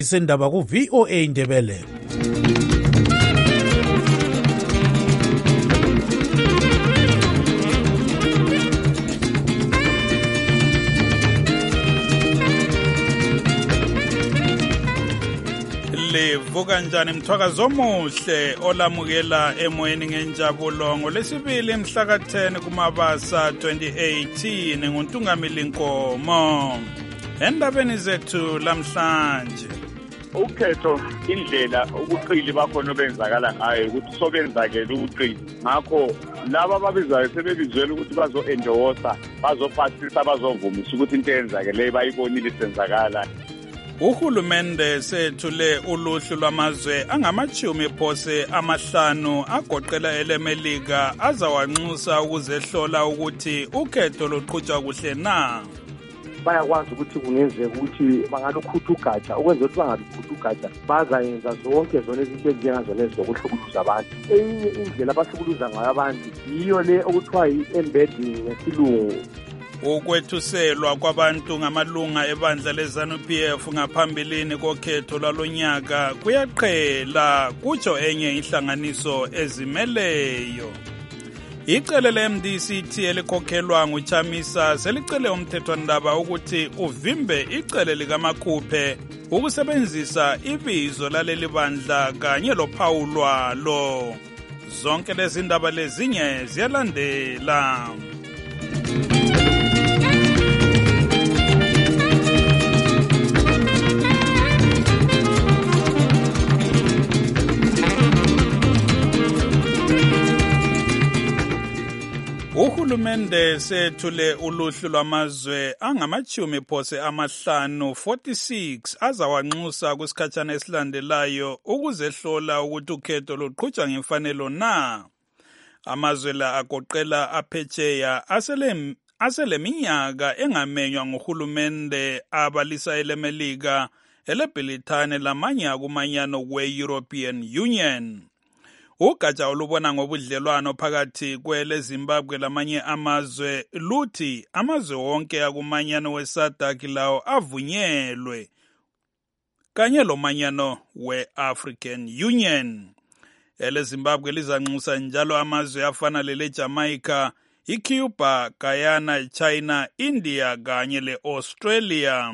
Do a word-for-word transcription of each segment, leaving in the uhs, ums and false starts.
Isendaba ku V O A Ndebele. Livuka njani mthwakazo omuhle olamukela emoyeni ngenjabulo ngolesibili mhla ka ten kuMabasa twenty eighteen nguNtungamili Nkomo. Endabeni zethu lamhlanje ukhetho indlela ubuqili bakhona obenzakala ngayo ukuthi sobenzakela ubuqili ngakho laba ababizwayo sebebizwela ukuthi bazo-endosa bazopasisa bazovumisa ukuthi into eyenzakeleyo bayibonile isenzakala. Uhulumende sethule uluhlu lwamazwe angamachumi phose amahlanu agoqela elemelika azawanxusa ukuzehlola ukuthi ukhetho luqhutshwa kuhle na. Bayakwazi ukuthi kungenzeka ukuthi bangalukhutha ugatsha ukwenza ukuthi bangalukhutha ugatsha bazayenza zonke zona izinto ezinjengazona ezokuhlukuluza abantu. Enye indlela abahlukuluza ngayo abantu yiyo le okuthiwa yi-embedding ngesilungu. Ukwethuselwa kwabantu ngamalunga ebandla le-ZANU P F ngaphambilini kokhetho lwalonyaka kuyaqhela kutsho enye inhlanganiso ezimeleyo. Icele le-M D C T elikhokhelwa nguChamisa selicele umthethwandaba ukuthi uvimbe icele likaMakhuphe ukusebenzisa ibizo laleli bandla kanye lophawu lwalo. Zonke lezi ndaba lezinye ziyalandela. Uhulumende sethule uluhlu lwamazwe angamachumi phose amahlanu forty-six azawanxusa kusikhatshana esilandelayo ukuzehlola ukuthi ukhetho luqhutshwa ngemfanelo na. Amazwe la agoqela aphetsheya asele aseleminyaka engamenywa nguhulumende abalisa elemelika, eleBrithani lamanye akumanyano kwe-European Union. Ugatsha olubona ngobudlelwano phakathi kwele-Zimbabwe lamanye amazwe luthi amazwe wonke akumanyano we-SADC lawo avunyelwe kanye lomanyano we-African Union. Ele-Zimbabwe lizanxusa njalo amazwe afana lele-Jamaica, iCuba, Guyana, China, India kanye le-Australia.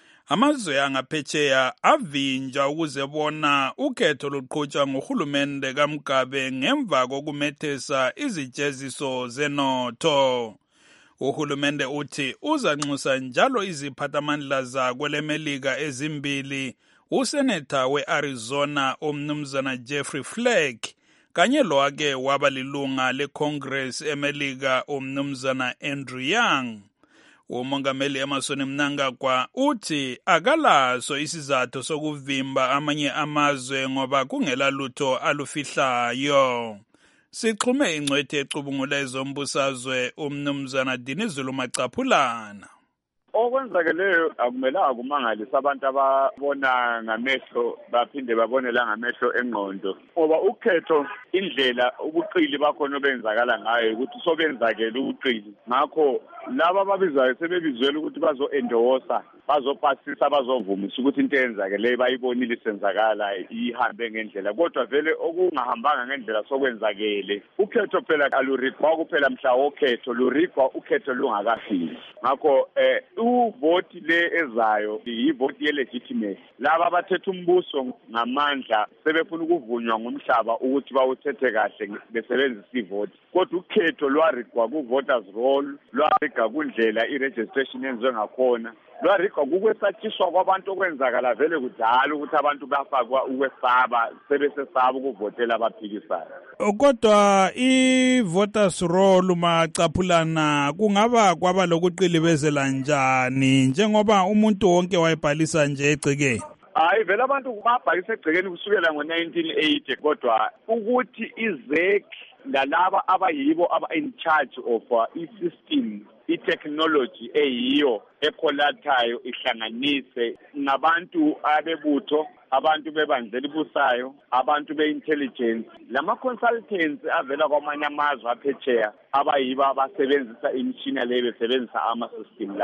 Amazwe angaphetsheya avinjwa ukuze bona ukhetho luqhutshwa nguhulumende kaMgabe ngemva kokumethesa izijeziso zenotho. Uhulumende uthi uzanxusa njalo iziphathamandla zakwelemelika ezimbili, useneta we-Arizona umnumzana Jeffrey Flake kanye lowake waba lilunga leCongress emelika umnumzana Andrew Young. Umongameli Emmerson Mnangagwa uthi akalaso isizathu sokuvimba amanye amazwe ngoba kungela lutho alufihlayo. Sixhume ingcwethi ecubungula ezombusazwe umnumzana Dinizulu Macaphulana. Okwenzakeleyo akumelanga kumangalisa abantu ababona ngamehlo baphinde babone la ngamehlo engqondo, ngoba ukhetho indlela ubuqili bakhona obenzakala ngayo ukuthi sobenzakela ubuqili ngakho laba ababizwayo sebebizwela ukuthi bazo-endosa bazopasisa bazovumisa ukuthi into eyenzakeleyo bayibonile isenzakala ihambe ngendlela, kodwa vele okungahambanga ngendlela sokwenzakele. Ukhetho phela alurigwa kuphela mhla wokhetho, lurigwa ukhetho lungakafiki. Ngakho eh uvoti le ezayo yivoti ye-legitimacy. Laba abathetha umbuso ngamandla sebefuna ukuvunywa ngumhlaba ukuthi bawuthethe kahle besebenzisa ivoti, kodwa ukhetho lwarigwa ku-voters roll, lwarigwa kundlela i-registration yenziwe ngakhona, lwarigwa kukwesatshiswa kwabantu okwenzakala vele kudala ukuthi abantu bafakwa ukwesaba sebesesaba ukuvotela abaphikisayo. Kodwa i-voters roll Macaphulana kungaba kwaba lokuqilibezela njani njengoba umuntu wonke wayebhalisa nje egcekeni? Hayi vele abantu babhalisa egcekeni kusukela ngo-nineteen eighty, kodwa ukuthi izek lalaba abayibo aba-in charge of uh, i-system, i-technology eyiyo ekholathayo ihlanganise nabantu abebutho, abantu bebandla elibusayo, abantu be-intelligence, lama-consultants avela kwamanye amazwe aphetsheya abayibo abasebenzisa imishina leyo besebenzisa ama-system lawo.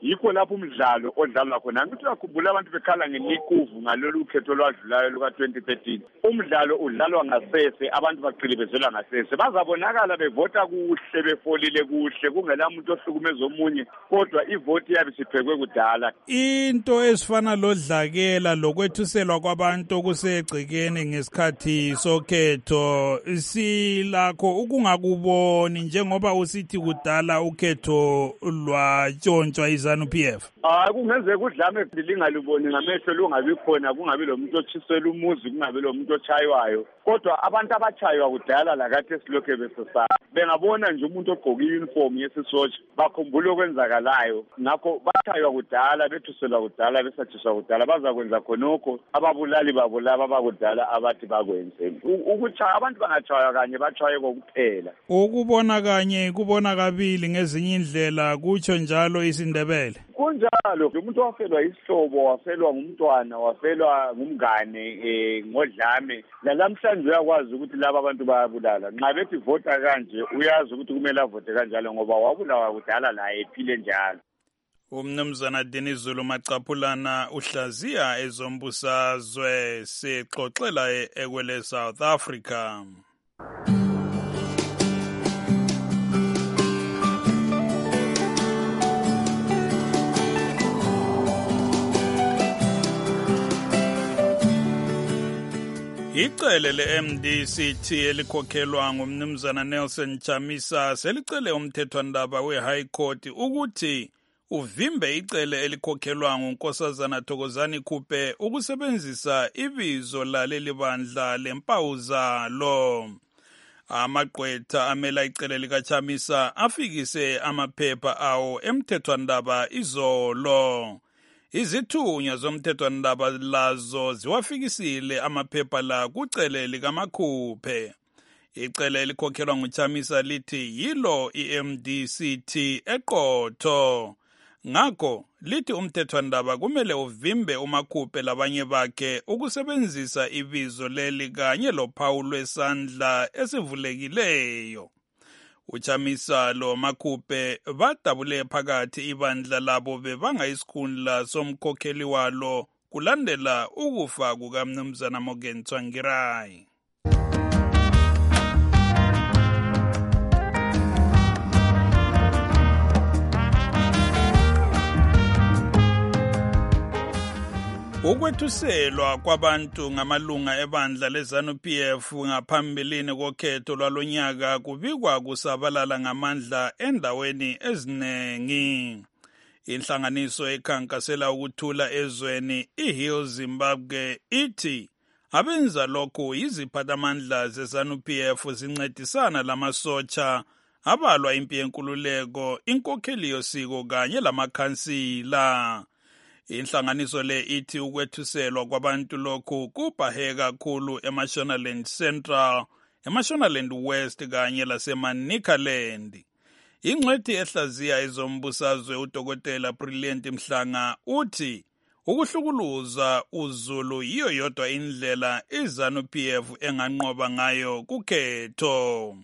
yikho lapho umdlalo odlalwa khona. Ngithi uyakhumbula abantu bekhala ngelikuvu ngalolu khetho lwadlulayo luka twenty thirteen. Umdlalo udlalwa ngasese, abantu baqilibezelwa ngasese. Bazabonakala bevota kuhle, befolile kuhle, kungela muntu ohlukumeza omunye, kodwa ivoti yabe siphekwe kudala. Into esifana lodlakela lokwethuselwa kwabantu okusegcekeni ngesikhathi sokhetho silakho ukungakuboni njengoba usithi kudala ukhetho lwatshontshwa iZANU-P F. Ah, kungenzeka udlame lingaluboni ngamehlo lungabi khona, kungabi lo muntu otshisela umuzi, kungabi lo muntu ochaywayo. Kodwa abantu abachaywa kudala la kade silokhe besesaba, bengabona nje umuntu ogqoke uniform yesisotsha bakhumbula okwenzakalayo. Ngakho bachaywa kudala, bethuselwa kudala, besathiswa kudala. Bazakwenza khonokho ababulali babulaba bakudala abathi bakwenze. Ukuchaya abantu bangachaywa kanye, bachaye kokuphela. Ukubona kanye kubona kabili ngezinye indlela, kutsho njalo isiNdebele. Kunjalo umuntu wafelwa isihlobo, wafelwa ngumntwana, wafelwa ngumngane eh ngodlame. Nalamhlanje uyakwazi ukuthi laba abantu bayabulala. Nxa bethi vota kanje uyazi ukuthi kumele avote kanjalo ngoba wabulawa kudala la ephile njalo. Umnumzana Dennis Zulu Macaphulana uhlaziya ezombusazwe sexoxela ekwele South Africa. Icele le-M D C T elikhokhelwa ngumnumzana Nelson Chamisa selicele umthethwandaba we-High Court ukuthi uvimbe icele elikhokhelwa ngunkosazana Thokozani Khupe ukusebenzisa ibizo laleli bandla lempawu zalo. Amagqwetha amela icele likaChamisa afikise amaphepha awo emthethwandaba izolo. Izithunywa zomthethwandaba lazo ziwafikisile amaphepha la kucele likaMakhuphe. Icele elikhokhelwa nguChamisa lithi yilo i-M D C T eqotho. Ngakho lithi umthethwandaba kumele uvimbe uMakhuphe labanye bakhe ukusebenzisa ibizo leli kanye lophawu lwesandla esivulekileyo. uChamisa lo Makhuphe badabule phakathi ibandla labo bebanga isikhundla somkhokheli walo kulandela ukufa kukaMnumzana Morgan Tsvangirai. Ukwethuselwa kwabantu ngamalunga ebandla leZANU-P F ngaphambilini kokhetho lwalonyaka kubikwa kusabalala ngamandla endaweni ezinengi. Inhlanganiso ekhankasela ukuthula ezweni iHeal Zimbabwe ithi abenza lokhu yiziphathamandla zeZANU-P F zincedisana lamasotsha abalwa impi yenkululeko, inkokheli yosiko kanye lamakhansila. Inhlanganiso le ithi ukwethuselwa kwabantu lokhu kubhahe kakhulu eMashonaland Central, eMashonaland West kanye laseManicaland. Ingcwethi ehlaziya ezombusazwe uDokotela Brilliant Mhlanga uthi ukuhlukuluza uZulu yiyo yodwa indlela iZANU-P F enganqoba ngayo kukhetho.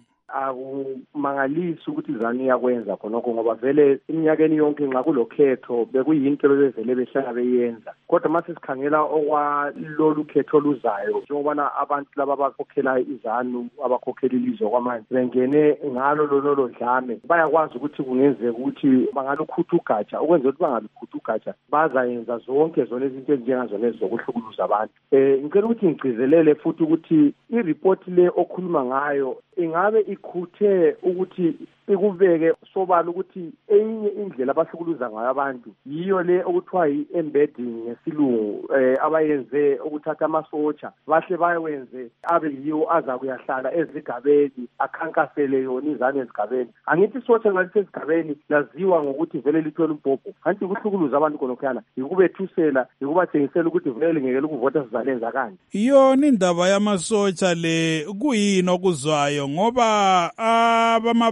Akumangalisi ukuthi iZANU iyakwenza khonokho ngoba vele iminyakeni yonke nxa kulokhetho bekuyinto bebevele behlala beyenza. Kodwa mase sikhangela okwalolu khetho oluzayo njengobana abantu laba abakhokhela iZANU abakhokhela ilizwe kwamanje bengene ngalo lolo dlame, bayakwazi ukuthi kungenzeka ukuthi bangalukhutha ugatsha, ukwenzela ukuthi bangalukhutha ugatsha bazayenza zonke zona izinto ezinjengazona zokuhlukuluza abantu. Eh ngicela ukuthi ngigcizelele futhi ukuthi ireport le okhuluma ngayo ingabe ikhuthe ukuthi ikubeke sobala ukuthi enye indlela abahlukuluza ngayo abantu yiyo le okuthiwa i-embedding ngesilungu, eh abayenze ukuthatha amasotsha bahle bayenze abe yiwo aza kuyahlala ezigabeni akhankasele yona iZANU ezigabeni. Angithi isotsha ngalise ezigabeni laziwa ngokuthi vele lithola umbhobho, kanti ukuhlukuluza abantu khonokhana yikubethusela, yikubatshengisela ukuthi vele ngeke ukuvota sizalenza kanje. Yona indaba yamasotsha le kuyini okuzwayo ngoba abamabandla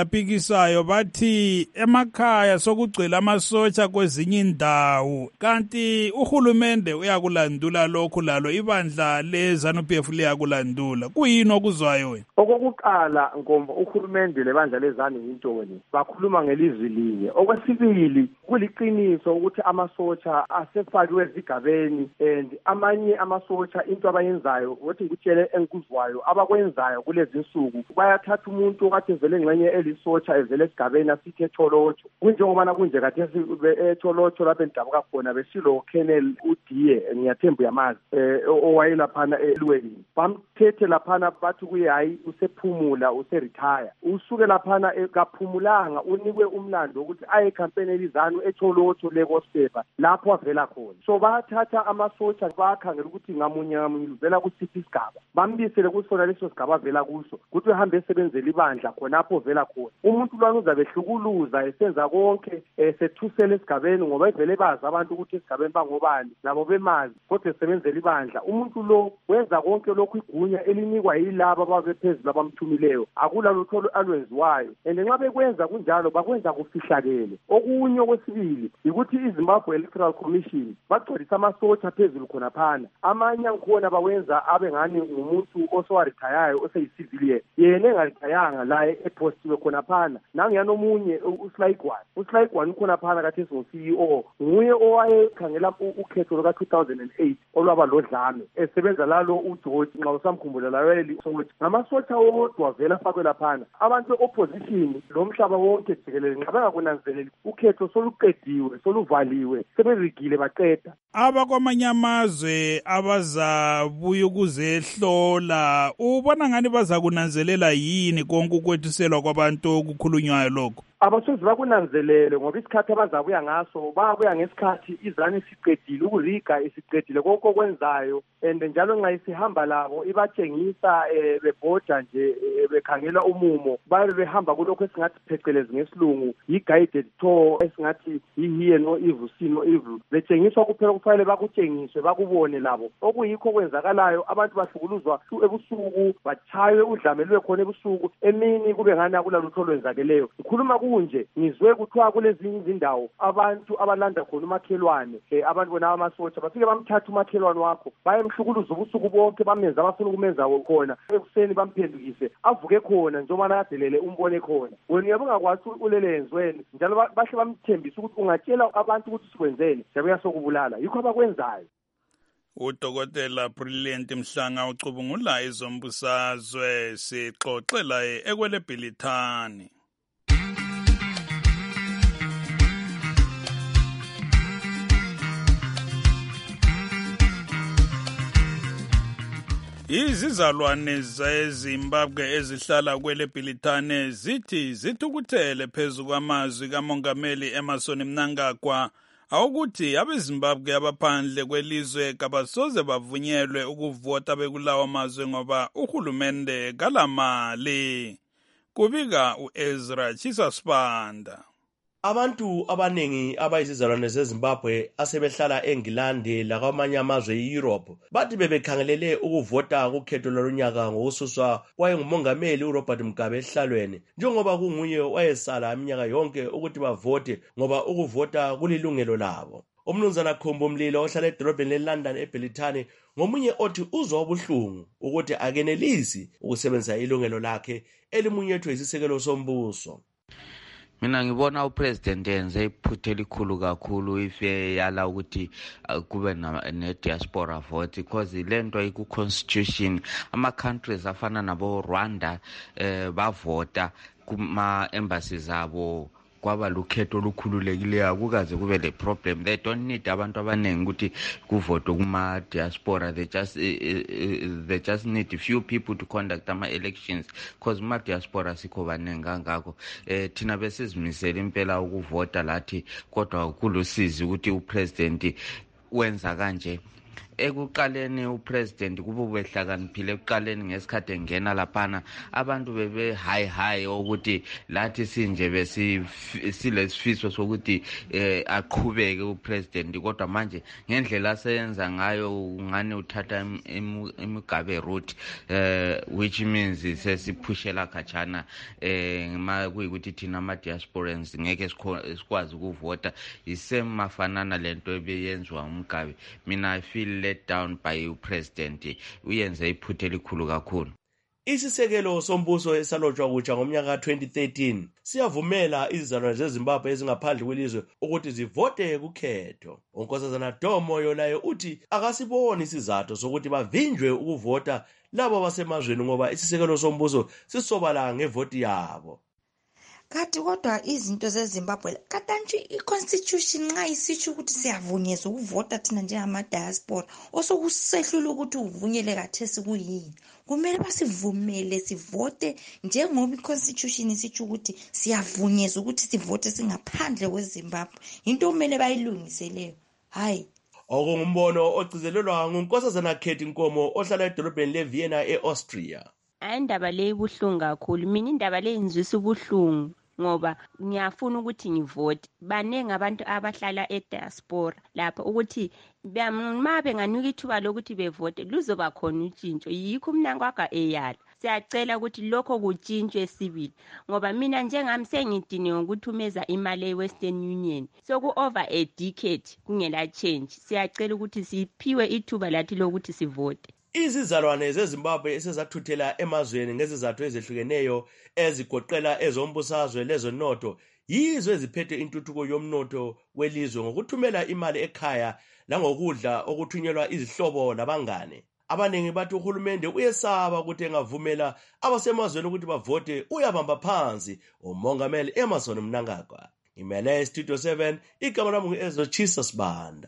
abaphikisayo bathi emakhaya sokugcwele amasotsha kwezinye indawo, kanti uhulumende uyakulandula lokhu lalo ibandla le-ZANU-P F liyakulandula. Kuyini okuzwayo wena? Okokuqala Nkombo, uhulumende lebandla le-ZANU yintoni? Bakhuluma ngelizwi linye. Okwesibili, kuliqiniso ukuthi amasotsha asefakiwe ezigabeni, and amanye amasotsha into abayenzayo ukuthi ngikutshele enkuzwayo abakwenzayo kulezi nsuku, bayathatha umuntu okade vele ngxenye elisotsha evele esigabeni asithi eTholotsho, kunjengoba kunje kade eTholotsho lapho endabuka khona besilo Colonel uDiye, ngiyathemba uyamazi, owayelaphana elweni, bamthethe laphana bathi kuye hayi usephumula useretire. Usuke laphana kaphumulanga, unikwe umlando ukuthi aye campaign elizanu eTholotsho leKosipha lapho avela khona. So bathatha amasotsha bakhangela ukuthi ngamunye ngamunye uvela kusiphi isigaba, bambisele kusona leso sigaba avela kuso ukuthi uhambe esebenzele ibandla khonapho vela khona. Umuntu lwana uzabe ehlukuluza esenza konke esethusela esigabeni ngoba ivele bazi abantu ukuthi esigabeni bangobani nabo bemazi kodwa esebenzele ibandla. Umuntu lo wenza konke lokhu igunya elinikwa yilabo ababephezulu abamthumileyo, akula lutho alwenziwayo, and nxa bekwenza kunjalo bakwenza kufihlakele. Okunye okwesibili ukuthi iZimbabwe Electoral Commission bagcwalisa amasotsha phezulu khona phana, amanye angikhona bawenza abe ngani ngumuntu osowarithayayo oseyicivilian, yena engaritayanga la epostiwe khona phana. Nangiyana omunye uSlaigwane, uSlaigwane khona phana kathi singu-C E O, nguye owayekhangela ukhetho luka two thousand eight olwaba lodlame, esebenza lalo uGeorge nxa usamkhumbula laweli sokuthi ngamasotsha wodwa vela afakwe laphana. Abantu opposition lo mhlaba wonke jikelele nxa bengakunanzeleli ukhetho soluqediwe soluvaliwe seberigile baqeda. Abakwamanye amazwe abazabuya ukuzehlola, ubona ngani baza kunanzelela yini konke ukwethuselwa kwabantu okukhulunywayo lokho? Abasozi bakunanzelele ngoba isikhathi abazabuya ngaso babuya ngesikhathi izanu isiqedile, ukuriga isiqedile konke okwenzayo, and njalo nxa isihamba labo ibatshengisa bebhoda nje bekhangela umumo, babe behamba kulokho esingathi phecelezi ngesilungu yi-guided tour, esingathi yi-hear no evil see no evil. Betshengiswa kuphela kufanele bakutshengiswe bakubone labo okuyikho kwenzakalayo. Abantu bahlukuluzwa ebusuku, batshaywe udlame lwe khona ebusuku, emini kube ngani akulalutho olwenzakeleyo. Ngikhuluma kunje ngizwe kuthiwa kulezinye izindawo abantu abalanda khona umakhelwane, abantu bona amasotsha bafike bamthatha umakhelwane wakho bayemhlukuluza ubusuku bonke, bamenza abafuna ukumenza khona, ekuseni bamphendukise avuke khona njengoba adelele umbone khona. Wena uyabe ungakwazi ulele yenzweni njalo bahle bamthembisa ukuthi ungatshela abantu ukuthi sikwenzeni siyabuya sokubulala, yikho abakwenzayo. Udokotela Brilliant Mhlanga ucubungula izombusazwe, sixoxela ekwelebhilithani. Izizalwane zeZimbabwe ezihlala kwelebhilithane zithi zithukuthele phezu kwamazwi kaMongameli Emmerson Mnangagwa awukuthi abeZimbabwe abaphandle kwelizwe kabasoze bavunyelwe ukuvota bekulawa amazwe ngoba uhulumende kalamali. Kubika uEzra Chisasibanda. Abantu abanengi abayizizalwane zeZimbabwe asebehlala eNgilandi lakwamanye amazwe eEurope bathi bebekhangelele ukuvota kukhetho lonyaka ngokususwa kwayengumongameli uRobert Mugabe ehlalweni, njengoba kunguye wayesala iminyaka yonke ukuthi bavote ngoba ukuvota kulilungelo labo. Umnumzana Khumbu Mlilo ohlala edolobheni leLondon eBhilithani ngomunye othi uzwa ubuhlungu ukuthi akenelisi ukusebenzisa ilungelo lakhe elimunyethwe isisekelo sombuso. Mina ngibona upresident enze iphutha elikhulu kakhulu ife yala ukuthi kube ne diaspora vote, because lento iku constitution ama countries afana nabo Rwanda eh bavota kuma embassies abo kwaba lukhetho olukhululekileyo, akukaze kube le problem. They don't need abantu abanengi ukuthi kuvote kuma diaspora, they just uh, uh, they just need a few people to conduct ama elections, because ma diaspora sikho banengi kangako. Eh thina besizimisela impela ukuvota lathi, kodwa kulusizi ukuthi upresident wenza kanje. ekuqaleni upresident kube behlakaniphile ekuqaleni ngesikhathi engena laphana abantu bebe high high ukuthi lathi sinje besi silesifiso sokuthi eh, aqhubeke upresident kodwa manje ngendlela aseyenza ngayo ngani uthatha imigabe route eh, which means sesiphushela khatshana eh ma kuyikuthi thina ama diasporans ngeke sikwazi ukuvota isame mafanana lento ebeyenzwa umgabe. Mina I feel let down by upresident uyenze iphuthe elikhulu kakhulu. Isisekelo sombuso esalotshwa kutsha ngomnyaka twenty thirteen siyavumela izizalwane zeZimbabwe ezingaphandle kwelizwe ukuthi zivote kukhetho. Unkosazana Domo yolayo uthi akasiboni isizathu sokuthi bavinjwe ukuvota labo basemazweni ngoba isisekelo sombuso sisobala ngevoti yabo. Kanti kodwa izinto zeZimbabwe katantshi iconstitution nxa isitsho ukuthi siyavunyezwa ukuvota thina njengama diaspora osokusehlula ukuthi uvunyele kathesi kuyini kumele basivumele sivote njengoba iconstitution isitsho ukuthi siyavunyezwa ukuthi sivote singaphandle kweZimbabwe into kumele bayilungiseleyo hayi. Okungumbono ogcizelelwa ngunkosazana Khethi Nkomo ohlala edolobheni leVienna eAustria. Indaba le ibuhlungu kakhulu mina indaba le inzwisa ubuhlungu ngoba ngiyafuna ukuthi ngivote banenge abantu abahlala eDiaspora lapha ukuthi ma benganika ithuba lokuthi bevote luzoba khona utshintsho yikho umnango wakhe eyala siyacela ukuthi lokho kutshintshwe sibili ngoba mina njengami sengidiniwe ukuthumeza imali eWestern Union soku over a decade kungela change siyacela ukuthi siphiwe ithuba lathi lokuthi sivote. Izizalwane zeZimbabwe esezathuthela emazweni ngezizathu ezehlukeneyo ezigoqela ezombusazwe lezonotho yizo eziphethe intuthuko yomnotho welizwe ngokuthumela imali ekhaya langokudla okuthunyelwa izihlobo labangane. Abaningi bathi uhulumende uyesaba ukuthi engavumela abasemazweni ukuthi bavote uyabamba phansi uMongameli Emmerson Mnangagwa. Imele Studio seven igama lami ngu-Ezra Jesus Banda.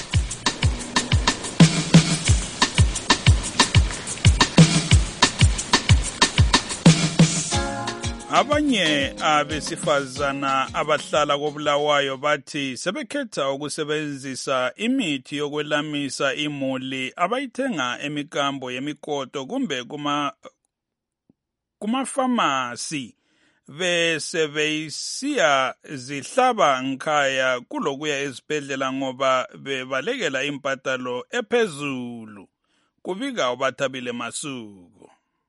Abanye abesifazana abahlala koBulawayo bathi sebekhetha ukusebenzisa imithi yokwelamisa imuli abayithenga emikambo yemikoto kumbe kuma kumafamasi bese beyisiya zihlaba nkhaya kulokuya ezibhedlela ngoba bebalekela impatalo ephezulu kubika uBathabile Masuku.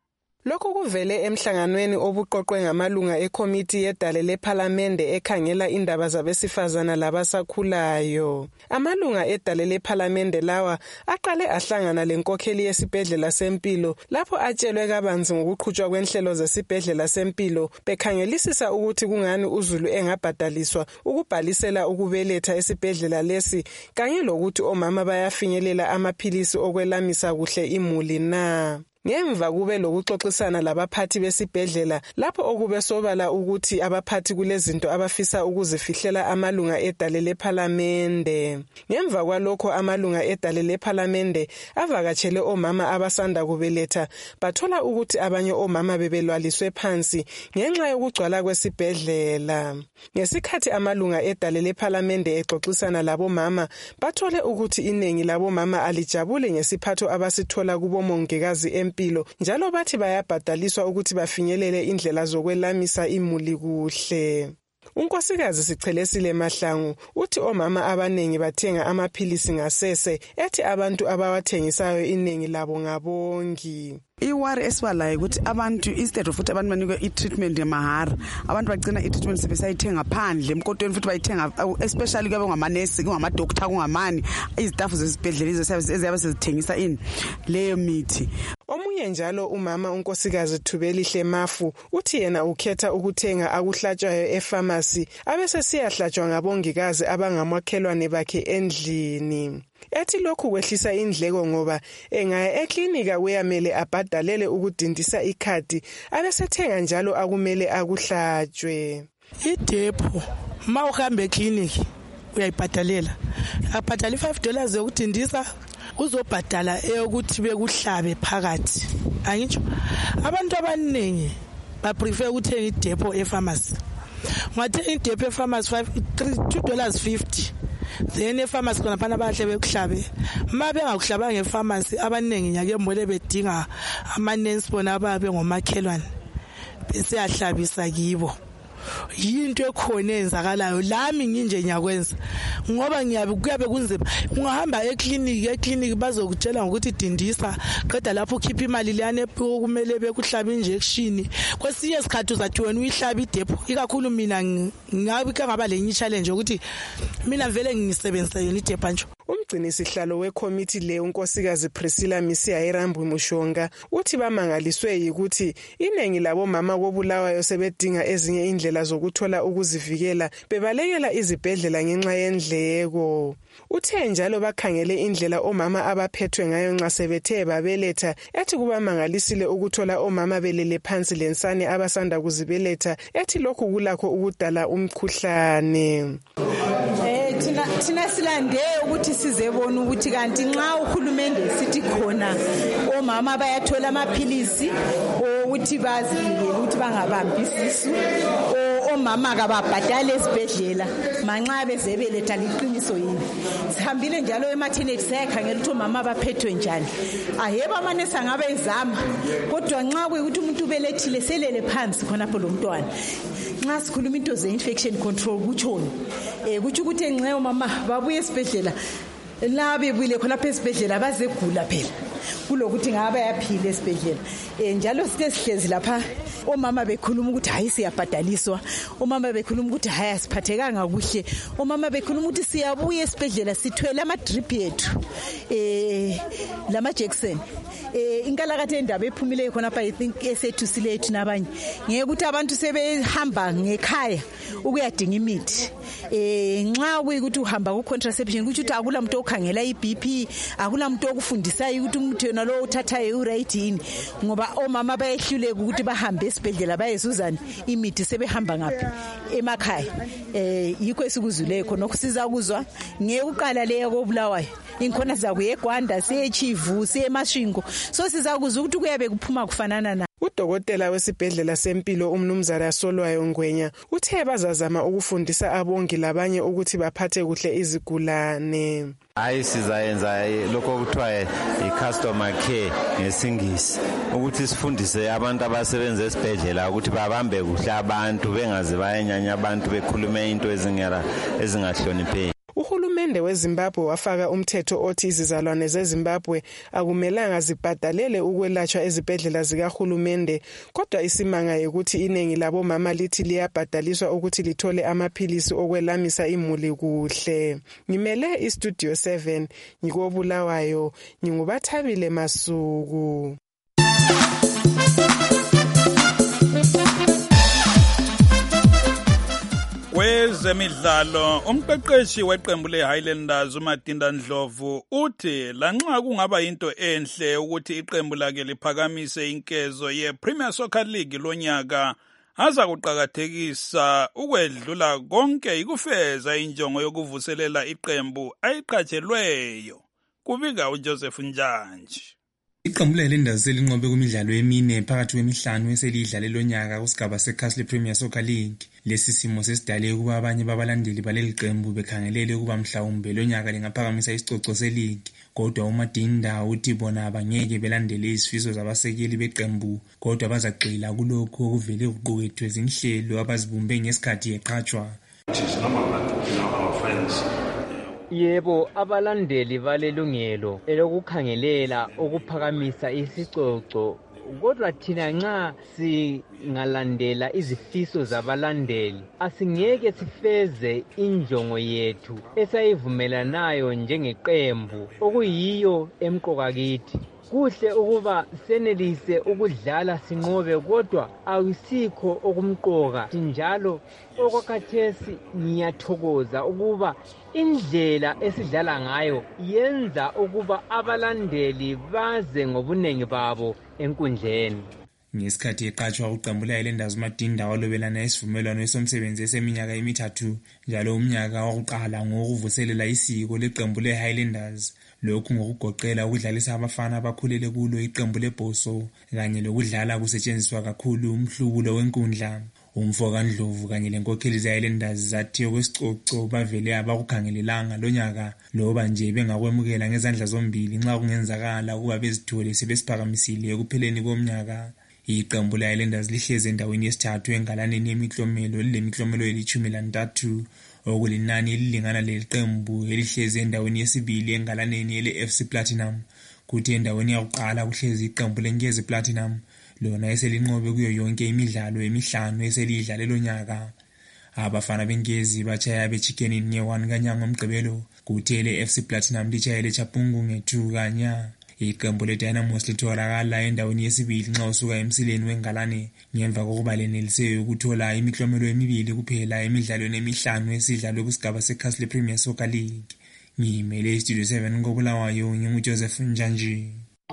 Lokhu kuvele emhlanganweni obuqoqwe ngamalunga ekomiti yedale lephalamende ekhangela indaba zabesifazana labasakhulayo. Amalunga edale lephalamende lawa aqale ahlangana lenkokheli yesibhedlela sempilo lapho atshelwe kabanzi ngokuqhutshwa kwenhlelo zesibhedlela sempilo bekhangelisisa ukuthi kungani uZulu engabhadaliswa ukubhalisela ukubeletha esibhedlela lesi kanye lokuthi omama bayafinyelela amaphilisi okwelamisa kuhle imuli na. Ngemva kube lokuxoxisana labaphathi besibhedlela lapho okube sobala ukuthi abaphathi kulezinto abafisa ukuzifihlela amalunga edale lephalamende. Ngemva kwalokho amalunga edale lephalamende avakatshele omama abasanda kubeletha bathola ukuthi abanye omama bebelwaliswe phansi ngenxa yokugcwala kwesibhedlela. Ngesikhathi amalunga edale lephalamende exoxisana labomama bathole ukuthi inengi labomama alijabule ngesiphatho abasithola kubomongikazi empilo njalo bathi bayabhadaliswa ukuthi bafinyelele indlela zokwelamisa imuli kuhle. Unkosikazi Sichelesile Mahlangu uthi omama abanengi bathenga amaphilisi ngasese ethi abantu abawathengisayo inengi labo ngabongi. Iwari esibalayo ukuthi abantu instead of ukuthi abantu banikwe i-treatment yemahara abantu bagcina i-treatment sebesayithenga phandle emkotweni futhi bayithenga especially kube ngamanesi kungamadokotela kungamani izitafu zesibhedlela izo eziyabe sezithengisa ini leyo mithi. Omunye njalo umama unkosikazi Thubelihle Mafu uthi yena ukhetha ukuthenga akuhlatshwayo efamasi abese siyahlatshwa ngabongikazi abangamakhelwane bakhe endlini. Ethi lokhu kwehlisa indleko ngoba engaya eklinika kuyamele abhadalele ukudindisa ikhadi abesethenga njalo akumele akuhlatshwe. Idepo ma uhambe eklinika uyayibhadalela abhadala five dollars yokudindisa uzobhadala eyokuthi bekuhlabe phakathi. Angitsho abantu abaningi ba prefer ukuthenga idepo efamasi. Ungathenga idepo efamasi two dollars fifty then epharmacy khona phana bahle bekuhlabe ma bengakuhlabanga epharmacy abaningi nyake mbole bedinga ama-nurse bona ababe ngomakhelwane bese yahlabisa kibo. Yinto ekhona enzakalayo lami nginje nyakwenza ngoba ngiyabe kuyabe kunzima ungahamba eclinic eclinic bazokutshela ukuthi dindisa qeda lapho ukhipha imali leyane kumele bekuhlaba injection kwesinye isikhathi uzathi wena uyihlaba idepo ikakhulu mina ngabe kangaba lenye challenge ukuthi mina vele ngisebenzisa yona idepo nje. Umgcini sihlalo wecommittee le unkosikazi Priscilla Misiyayirambu Mushonga uthi bamangaliswe yikuthi inengi labo mama kobulawayo sebedinga ezinye indlela zokuthola ukuzivikela bebalekela izibhedlela ngenxa yendleko. Uthe njalo bakhangele indlela omama abaphethwe ngayo nxa sebethe babeletha ethi kubamangalisile ukuthola omama belele phansi lensane abasanda kuzibeletha ethi lokhu kulakho ukudala umkhuhlane. Eh thina thina silande ukuthi sizebona ukuthi kanti nxa uhulumende sithi khona omama bayathola amaphilisi ukuthi bazivikele ukuthi bangabambi isisu omama kababhadale esibhedlela manxa bezebeletha liqiniso yini. Sihambile njalo ematernity sayakhangela ukuthi omama abaphethwe njani. Ayeba amanesi angabe ezama kodwa nxa kuyikuthi umuntu ubelethile selele phansi khonapho lo mntwana. Nxa sikhuluma into ze-infection control kutshoni eh kutsho ukuthi enxe omama babuye esibhedlela la bebuyile khonapho esibhedlela bazegula phela kulokuthi ngaba yaphila esibhedlela. Eh njalo sithe sihlezi lapha omama bekhuluma ukuthi hayi siyabhadaliswa, omama bekhuluma ukuthi hayi asiphathekanga kuhle, omama bekhuluma ukuthi siyabuya esibhedlela sithwele ama drip yethu eh lama Jackson. Eh inkalakathe indaba ephumile khona apha I think esethu silethu nabanye ngeke ukuthi abantu sebehamba ngekhaya ukuyadinga imithi. Eh nxa kuyikuthi uhamba ku contraception kuthi ukuthi akula muntu okhangela I B P, akula muntu okufundisayo ukuthi umuntu yena lo uthathayo uright yini ngoba omama bayehluleka ukuthi bahambe esibhedlela bayezuzana imithi sebehamba ngaphi emakhaya. Eh yikho esikuzule khona okusiza kuzwa ngeke uqala leyo kobulawayo inkhona zakuye eGwanda siyechivu siyemashingo so sizakuzwa ukuthi kuyabe kuphuma kufanana na. Udokotela wesibhedlela sempilo umnumzana Solwayo Ngwenya uthe bazazama ukufundisa abongi labanye ukuthi baphathe kuhle izigulane. Hayi sizayenza lokho kuthiwa i-customer care ngesingisi ukuthi sifundise abantu abasebenza esibhedlela ukuthi babambe kuhle abantu bengaze bayenyanya abantu bekhulume into ezingera ezingahlonipheki. Uhulumende weZimbabwe wafaka umthetho othi izizalwane zeZimbabwe akumelanga zibhadalele ukwelatshwa ezibhedlela zikahulumende kodwa isimanga ukuthi iningi labo mama lithi liyabhadaliswa ukuthi lithole amaphilisi okwelamisa imuli kuhle. Ngimele iStudio seven ngikobulawayo ngingubathabile Masuku. Kwezemidlalo umqeqeshi weqembu leHighlanders uMatinda Ndlovu uthi lanxa kungaba into enhle ukuthi iqembu lake liphakamise inkezo yePremier Soccer League lonyaka aza kuqhakathekisa ukwedlula konke ikufeza injongo yokuvuselela iqembu ayiqhatshelweyo. Kubika uJoseph Njanji. Iqembu leHighlanders selinqobe kumidlalo emine phakathi kwemihlanu eselidlale lonyaka kusigaba seCastle Premier Soccer League. Lesi simo sesidale ukuba abanye babalandeli baleli qembu bekhangelele ukuba mhlawumbe lonyaka lingaphakamisa isicoco seleague kodwa uMadinda uthi bona abangeke belandele izifiso zabasekeli beqembu kodwa bazagxila kulokho okuvele kuqhubethwe izinhlelo abazibumbe ngesikhathi eqhatshwa. Yebo, abalandeli balelungelo elokukhangelela ukuphakamisa isicoco kodwa thina nxa singalandela izifiso zabalandeli asingeke sifeze injongo yethu esayivumelanayo njengeqembu okuyiyo emqoka kithi. Kuhle ukuba senelise ukudlala sinqobe kodwa awusikho okumqoka njalo okwakhathesi ngiyathokoza ukuba indlela esidlala ngayo yenza ukuba abalandeli baze ngobunengi babo enkundleni. Ngesikhathi eqhatshwa uqembu leHighlanders uMadinda walobelana isivumelwano esomsebenzi eseminyaka emithathu njalo umnyaka wokuqala ngokuvuselela isiko leqembu leHighlanders lokhu ngokugoqela ukudlalisa abafana abakhulele kulo iqembu lebhoso kanye lokudlala kusetshenziswa kakhulu umhlubulo wenkundla. Umfo kaNdlovu kanye lenkokheli zayilendazi zathi okwesicoco bavele abakukhangelelanga lonyaka loba nje bengakwemukela ngezandla zombili nxa kungenzakala ukuba bezithole sebesiphakamisile ekupheleni komnyaka. Iqembu layilendazi lihleze endaweni yesithathu engalaneni yemiklomelo lilemiklomelo elithumi lantathu okulinani elilingana leqembu elihleze endaweni yesibili engalaneni ele F C Platinum, kuthi endaweni yakuqala kuhlezi iqembu leNkezi Platinum lona eselinqobe kuyo yonke imidlalo emihlanu eselidlale lonyaka. Abafana beNkezi bachaya beChicken nge one kanyanga ngomgqibelo, kuthi ele F C Platinum lichayele Chapungu nge two kanya. Iqembu leDynamos litholakala endaweni yesibili nxa usuka emsileni wengalane ngemva kokuba leneliseyo ukuthola imiklomelo emibili kuphela emidlalweni emihlanu esidlalwe kusigaba seCastle Premier Soccer League. Ngimele iStudio seven koBulawayo, nginguJoseph Njanji.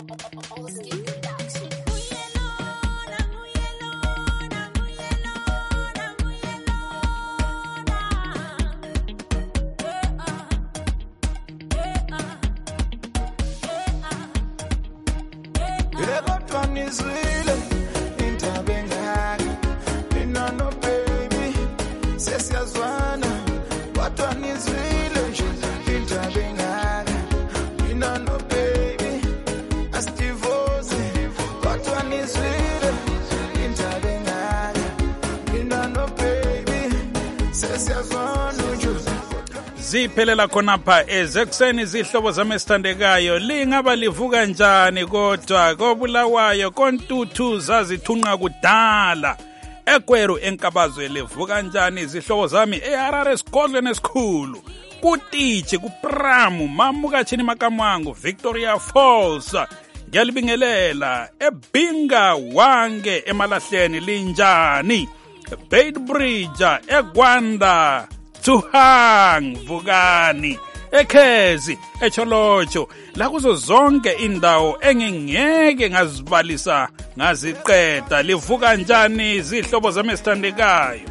Ziphelela khonapha ezekuseni zihlobo zami esithandekayo, lingaba livuka njani kodwa koBulawayo koNtuthu zazithunqa kudala, eGweru eNkabazwe livuka njani zihlobo zami eHarare esigodlweni esikhulu, kuTitshi kuPramu Mamukatshini Makamwangu Victoria Falls ngiyalibingelela, eBinga Wange eMalahleni linjani, Beitbridge eGwanda Tuhang Vukani eKhezi eCholocho la kuzo zonke indawo engingeke ngazibalisa ngaziqeda, livuka njani zihlobo zami esithandekayo.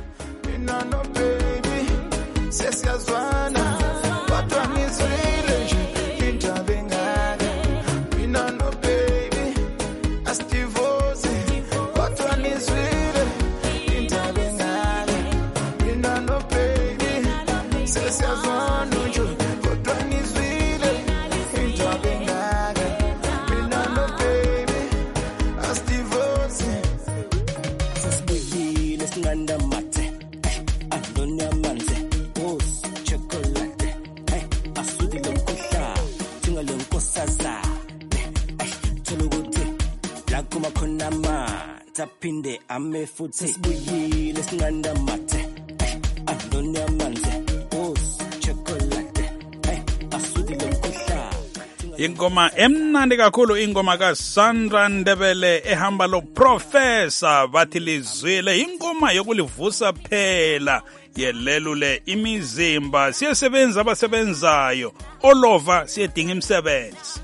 Pinde ame futhi sibuyile sinqanda mathe adonye amanzi os chocolate hey asudi lomkhuhla. Ingoma emnandi kakhulu, ingoma kaSandra Ndebele ehamba lo Professor bathi lizwile, ingoma yokulivusa phela yelelule imizimba, siyasebenza abasebenzayo, olova siyedinga imisebenzi.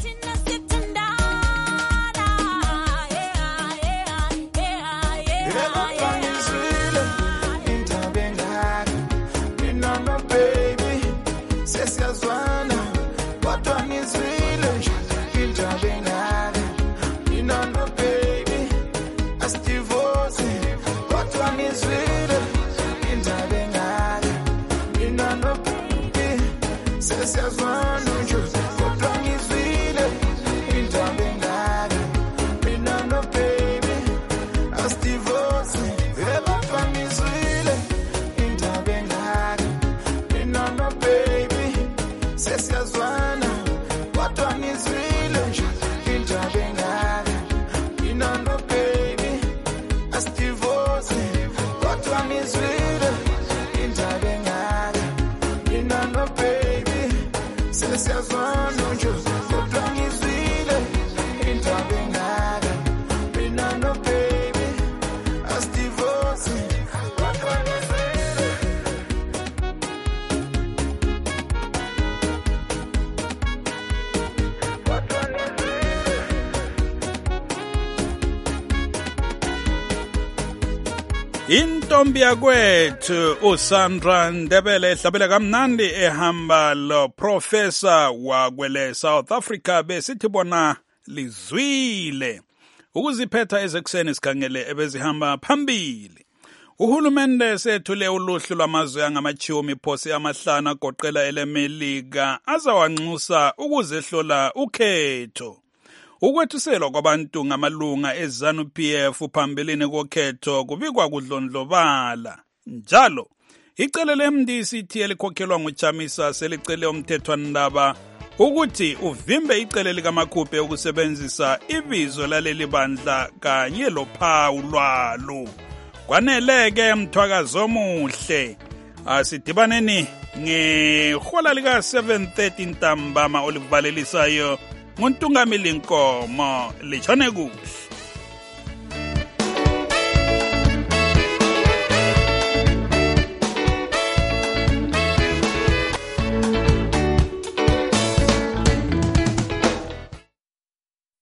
Intombi yakwethu uSandra Ndebele ehlabela kamnandi ehamba lo Professor wakwele South Africa, besithi bona lizwile ukuziphetha ezekuseni sikhangele ebezihamba phambili. Uhulumende sethule uluhlu lwamazwe angamachumi phose amahlanu agoqela elemelika azawanxusa ukuzehlola ukhetho. Ukwethuselwa kwabantu ngamalunga eZANU-P F phambilini kokhetho kubikwa kudlondlobala. Njalo, icele le-M D C T elikhokhelwa nguChamisa selicele umthethwandaba ukuthi uvimbe icele likaMakhuphe ukusebenzisa ibizo laleli bandla kanye lophawu lwalo. Kwanele-ke mthwakazo omuhle. Asidibaneni ngehola lika seven thirty ntambama olivalelisayo nguNtungamili Nkomo. Lichone kuhle.